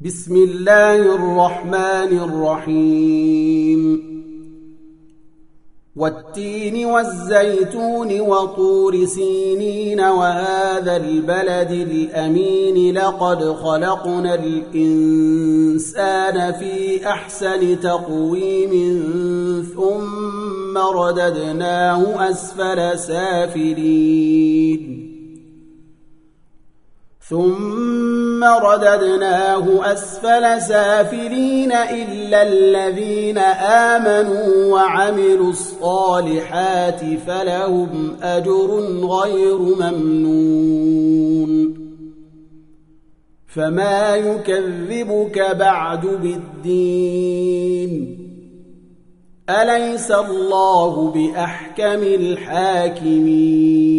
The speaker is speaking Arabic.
بسم الله الرحمن الرحيم والتين والزيتون وطور سينين وهذا البلد الأمين لقد خلقنا الإنسان في أحسن تقويم ثم رددناه أسفل سافلين إلا الذين آمنوا وعملوا الصالحات فلهم أجر غير ممنون فما يكذبك بعد بالدين أليس الله بأحكم الحاكمين